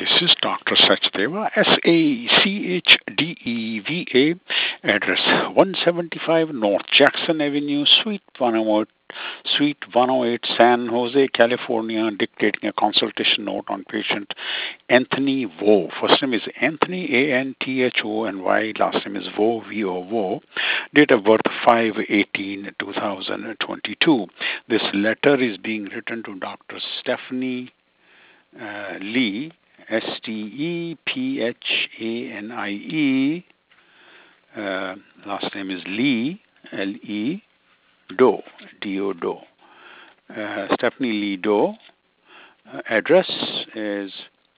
This is Dr. Sachdeva, Sachdeva, address 175 North Jackson Avenue, Suite 108, San Jose, California, dictating a consultation note on patient Anthony Vo. First name is Anthony, Anthony, last name is Vo, Vo. Date of birth 5/18/2022. This letter is being written to Dr. Stephanie Lee, Stephanie, last name is Lee, Le, Doe, Do. Stephanie Lee Doe. Address is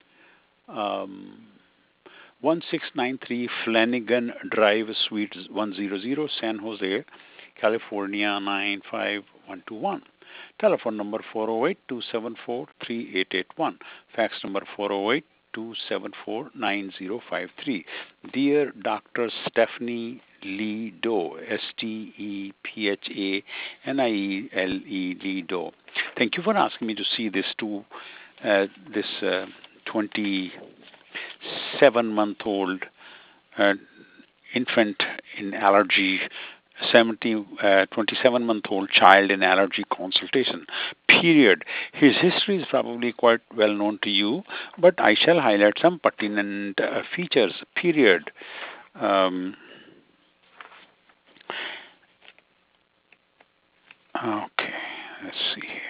1693 Flanagan Drive, Suite 100, San Jose, California 95121. Telephone number 408-274-3881. Fax number 408-274-9053. Dear Dr. Stephanie Lee Doe, Stephanie Lee Doe. Thank you for asking me to see this 27-month-old infant in allergy, 27-month-old child in allergy consultation. Period. His history is probably quite well known to you, but I shall highlight some pertinent features. Period. Okay, let's see here.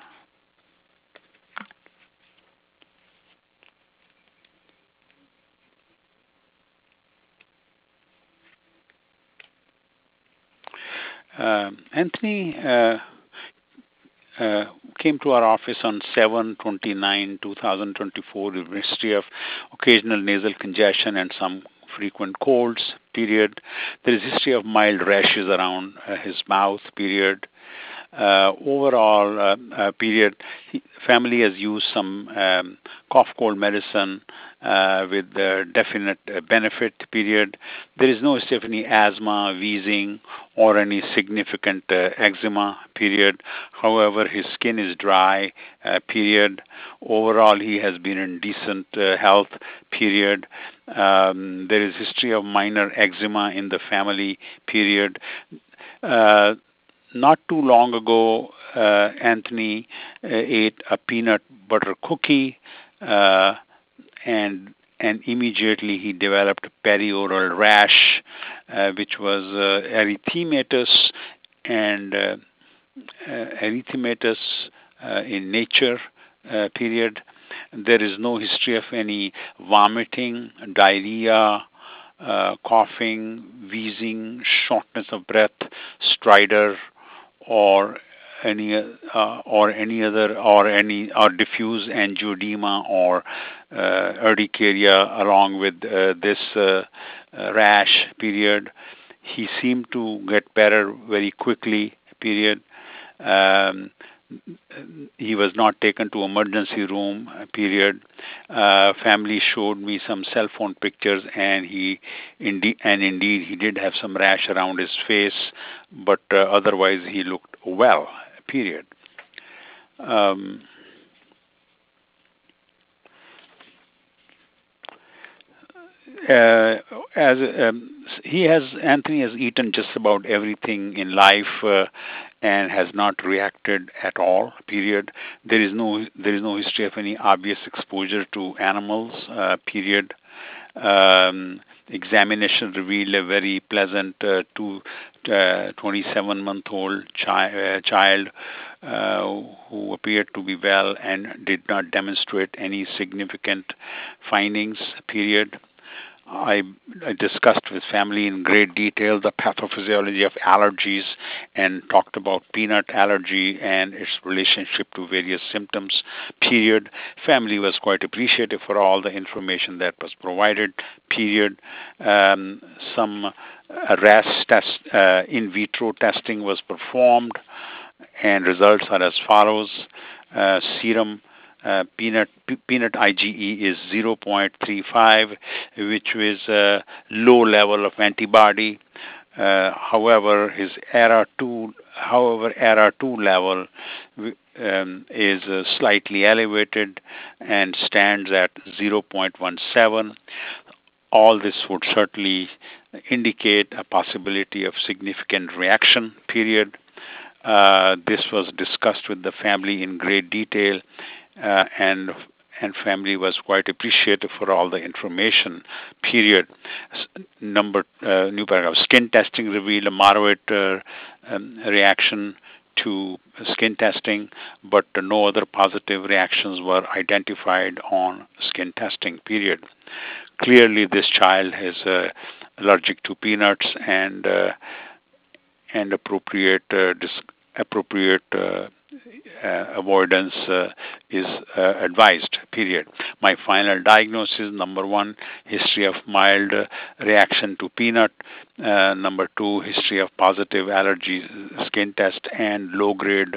Anthony came to our office on 7/29/2024 with history of occasional nasal congestion and some frequent colds. Period. There is history of mild rashes around his mouth. Period. Overall, period. Family has used some cough cold medicine with definite benefit. Period. There is no history of any asthma, wheezing, or any significant eczema. Period. However, his skin is dry. Period. Overall, he has been in decent health. Period. There is history of minor eczema in the family. Period. Not too long ago, Anthony ate a peanut butter cookie, and immediately he developed perioral rash, which was erythematous and erythematous in nature. Period. There is no history of any vomiting, diarrhea, coughing, wheezing, shortness of breath, stridor, or any diffuse angioedema or urticaria along with this rash. Period. He seemed to get better very quickly. Period. He was not taken to emergency room. Period. Family showed me some cell phone pictures, and indeed he did have some rash around his face, but otherwise he looked well. Period. Anthony has eaten just about everything in life and has not reacted at all. Period. There is no history of any obvious exposure to animals. Period. Examination revealed a very pleasant 27-month-old child who appeared to be well and did not demonstrate any significant findings. Period. I discussed with family in great detail the pathophysiology of allergies and talked about peanut allergy and its relationship to various symptoms. Period. Family was quite appreciative for all the information that was provided. Period. Some RAS test, in vitro testing was performed, and results are as follows. Serum peanut IgE is 0.35, which is a low level of antibody. However, his ERA2 level is slightly elevated and stands at 0.17. All this would certainly indicate a possibility of significant reaction, period. This was discussed with the family in great detail, and family was quite appreciative for all the information, period. New paragraph. Skin testing revealed a moderate reaction to skin testing, but no other positive reactions were identified on skin testing, period. Clearly, this child is allergic to peanuts, and appropriate avoidance is advised, period. My final diagnosis: number one, history of mild reaction to peanut; number two, history of positive allergy skin test and low grade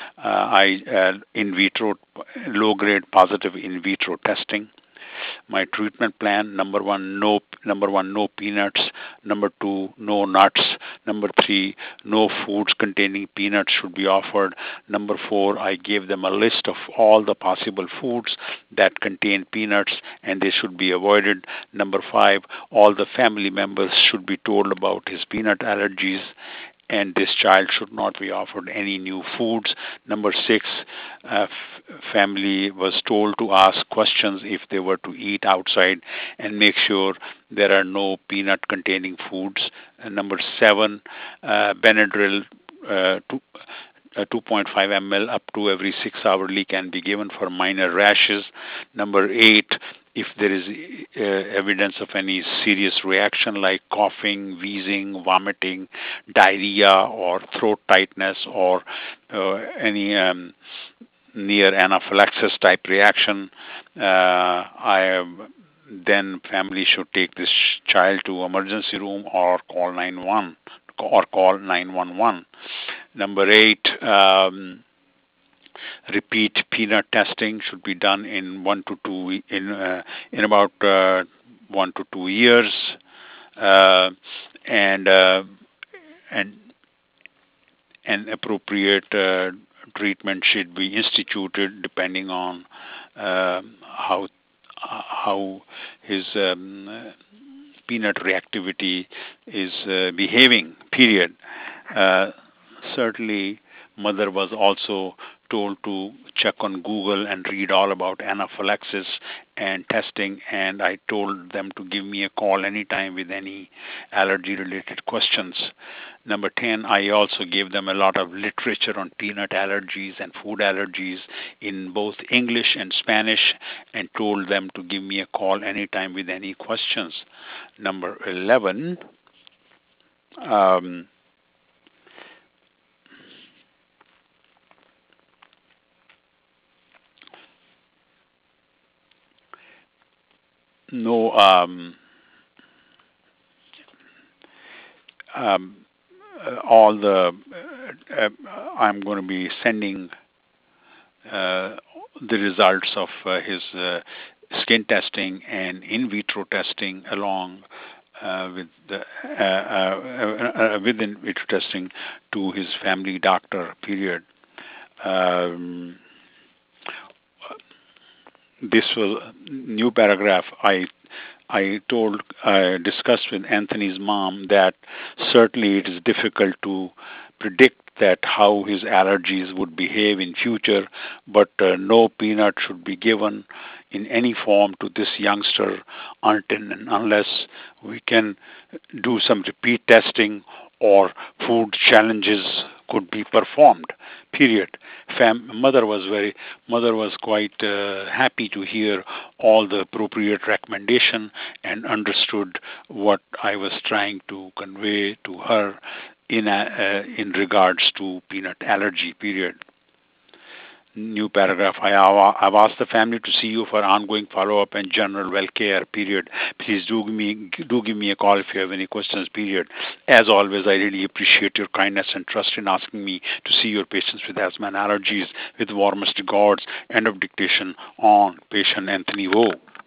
in vitro, low grade positive in vitro testing. My treatment plan: number one, no peanuts; number two, no nuts; number three, no foods containing peanuts should be offered; number four, I gave them a list of all the possible foods that contain peanuts and they should be avoided; number five, all the family members should be told about his peanut allergies, and this child should not be offered any new foods. Number six, family was told to ask questions if they were to eat outside and make sure there are no peanut containing foods. And number seven, Benadryl 2.5 ml up to every 6 hourly can be given for minor rashes. Number eight, if there is evidence of any serious reaction like coughing, wheezing, vomiting, diarrhea, or throat tightness, or any near anaphylaxis type reaction, then family should take this child to emergency room or call 911. Number eight, repeat peanut testing should be done in in about 1 to 2 years, and appropriate treatment should be instituted depending on how his peanut reactivity is behaving, period. Certainly, mother was also told to check on Google and read all about anaphylaxis and testing, and I told them to give me a call anytime with any allergy-related questions. Number 10, I also gave them a lot of literature on peanut allergies and food allergies in both English and Spanish, and told them to give me a call anytime with any questions. Number 11, no all the I'm going to be sending the results of his skin testing and in vitro testing along with in vitro testing to his family doctor, period. This was new paragraph. I discussed with Anthony's mom that certainly it is difficult to predict that how his allergies would behave in future, but no peanut should be given in any form to this youngster until and unless we can do some repeat testing or food challenges could be performed, period. Mother was quite happy to hear all the appropriate recommendation and understood what I was trying to convey to her in regards to peanut allergy, period. New paragraph. I've asked the family to see you for ongoing follow-up and general well care, period. Please do give me a call if you have any questions, period. As always, I really appreciate your kindness and trust in asking me to see your patients with asthma and allergies. With warmest regards, end of dictation on patient Anthony Vo.